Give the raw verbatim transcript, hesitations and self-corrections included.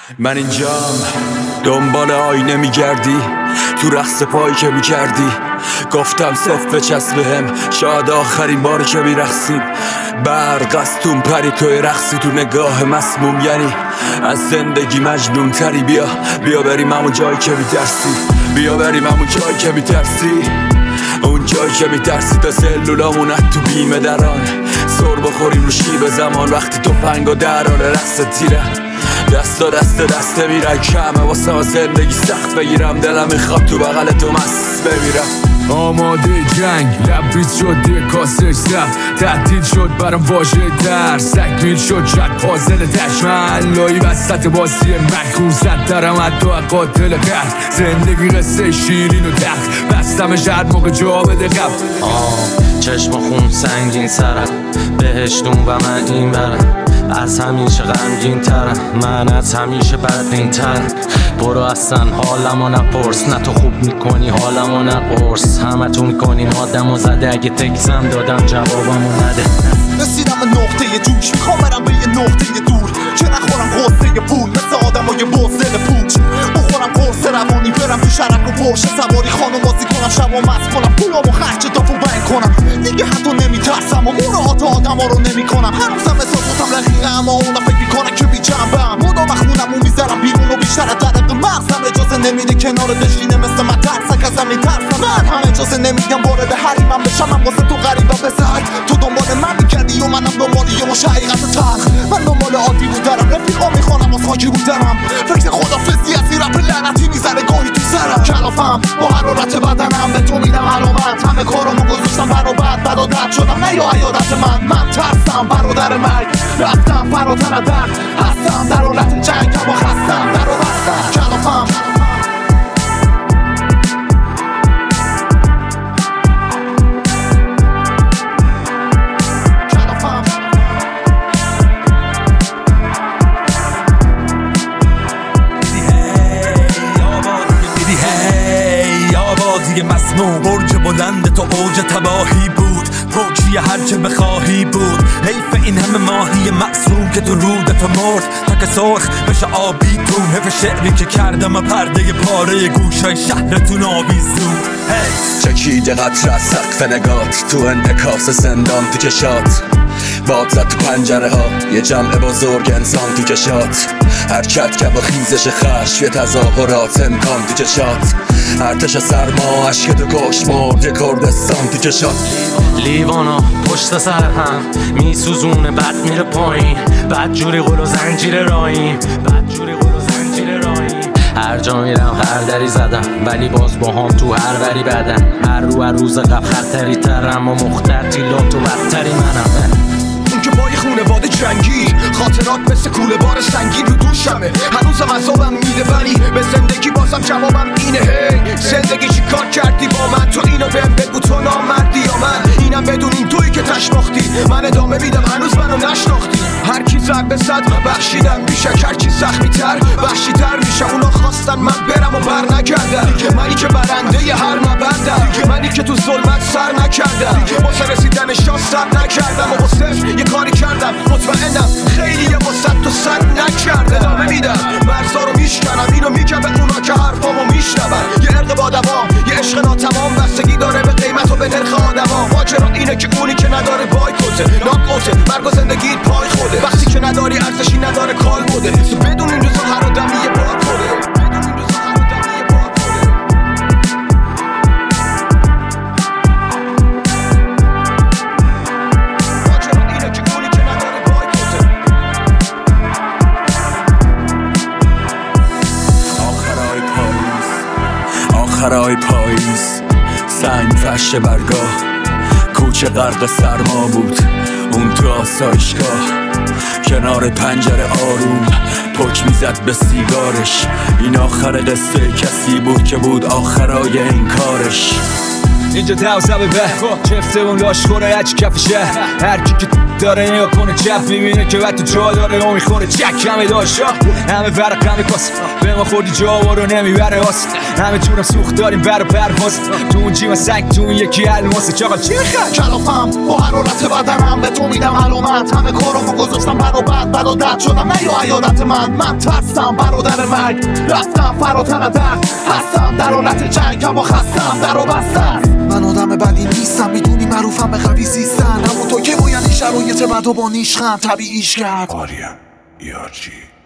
من اینجام دنبال آینه میگردی، تو رقص پایی که میکردی گفتم صف بچسب هم، شاید آخرین باری که میرقصیم. برق از تون پری توی رقصی، تو نگاه مسموم یعنی از زندگی مجنون تری. بیا بیا بریم همون جایی که میترسی، بیا بریم همون جایی که میترسی، اون جایی که میترسی تا سلولامون تو بیمه دران سر بخوریم رو شیب زمان. وقتی تو پنگا دران رقص تیره، دستا دست دسته میرن کمه واسه ما زندگی سخت بگیرم. دلم میخواد تو بغل تو مست بمیرم. آماده جنگ لبریز شد دیگه کاسش زب، تهدید شد برام واژه ترس، تکمیل شد شد پازل دشمن لایی وسط بازی مخون زد درم حتی قاتل قرد. زندگی قصه شیرین و تخت بستمش هر موقع جا بده قبل. آه چشم خون سنگین سرم، بهشتون و من این برم، از همیشه غمگین ترم، من از همیشه بدبین ترم. برو اصلا حالمو نپرس، نه تو خوب میکنی حالمو نپرس. همه تو میکنین آدمو زده، اگه تکسم دادم جوابمو نده. رسیدم به نقطه جوش، میخوام برم به یه نقطه دور که نخورم غصه پول مثل آدمای بزدل پوچ. بخورم قرص روانی برم تو شرک و پرشه سواری خانم بازی کنم، شب و مست کنم پولامو خرج دافو بنگ کنم. دیگه حتی نمیترسم و مراعات آدما رو نمیکنم. هنوزم احساساتم رقیقه اما اونا فکر میکنن که بی جنبم. مدام خونم و میذارم بیرون و بیشتر از درق مغزم اجازه نمیده کنار بشینه مثل من ترسک ازم میترسم. من هم اجازه نمیدم وارد حریمم بشم، من واسه تو غریبه بسر تو دنبال من میکردی و منم دنبال یه مش حقیقت تلخ. من دنبال عادی بودرم، رفیقا میخوانم از خاکی بودرم، فکر خدافزی از این رپ لعنتی میزنه گاهی تو سرم. کلافم با حرارت بدنم به تو میدم علامت، همه کارامو گذاشتم برابر بد و درد شدم نه یا عیادت من. من ترسم برادر مرگ رفتم فراتر درد، هستم در حالت جنگ اما خستم در و بستم. کلافم دیگه مسموم برج بلند تو اوج تباهی بود، فوقی هرچه بخواهی بود. حیف این همه ماهی معصوم که تو رودت مرد تا که سرخ بشه آبی تو. حیف شعری که کردم پرده پاره گوشای شهرتون آویزون. چکیده قطر از سقف نگات، تو انعکاس زندان تو چشات، باد زد تو پنجره ها یه جمع بزرگ انسان تو چشات. حرکت که با خیزش خشم یه تظاهرات امکان تو چشات. ارتش سرما عشق تو کش مرد یه کردستان تو چشات. لیوانا پشت سر هم میسوزونه بد میره پایین، بد جوری قل و زنجیر راهیم، بد جوری قل و زنجیر راهیم. هر جا میرم هر دری زدم ولی باز با هم تو هر وری بدن. هر رو هر روز قبل خطری ترم و مختر تیلات و بدتری منم. اون که با یه خونواده جنگی خاطرات مثل کوله بار سنگین رو دوشمه. هنوزم عذابم میده ولی به زندگی بازم جوابم اینه. هی زندگی چی کار کردی با من؟ تو اینو بهم بگو تو نامردی یا من؟ اینم بدون این تویی که تشناختی، من ادامه میدم هنوز منو نشناختی. هر کی زد به صد بخشیدم بیشه، هر کی زخمی تر وحشی تر میشه. اونا خواستن من برم و بر نگردم، دیگه منی که برنده ی هر نبردم، دیگه منی که تو ظلمت سر نکردم، واسه رسیدن شاه سر نکردم و با صفر یه کاری کردم مطمئنم خیلی یه واسه تو سر نکرده. ادامه میدم مرزا رو میشکنم، اینو میگم به اونا که حرفامو میشنون. یه عرق با دوام یه عشق ناتمام بستگی داره به قیمت و به نرخ آدما. ماجرا اینه که اونی که نداره بایکوته ناکوته، مرگ و زندگیت پای خوده. وقتی که نداری ارزشی نداره کال بوده، تو بدون این روزا هر آدمی یه پاک خوده. آخرای پاییز سنگ فرش برگاه، کوچه غرق سرما بود اون تو آسایشگاه. کنار پنجره آروم پک میزد به سیگارش، این آخر قصه کسی بود که بود آخرای این کارش. اینجا دوزه به چفته اون لاشخوره هچی کف شهر، هر کی که داره نیا کنه چپ میبینه که وقت تو جا داره و میخوره چک همه داشت همه ورق همه کاس به ما خوردی جا رو نمیبره هست همه جونم سوخت داریم بر پرواز تو اون جیما سنگ تو اون یکی الماسه چاقل چی میخوای کلافم با حرارت بدنم به تو میدم علامت همه کارامو گذاشتم برا بد بد و دد شدم نه یا عیادت من من ترسم برادر مرگ رفتم فراتر درد هستم در حالت جنگ اما خستم در و بستم من آدم بدی نیستم میدونی معروفم به قوی زیستن اما تو که باید این شرایط بد و با نیشخند طبیعیش کرد آریا یارچی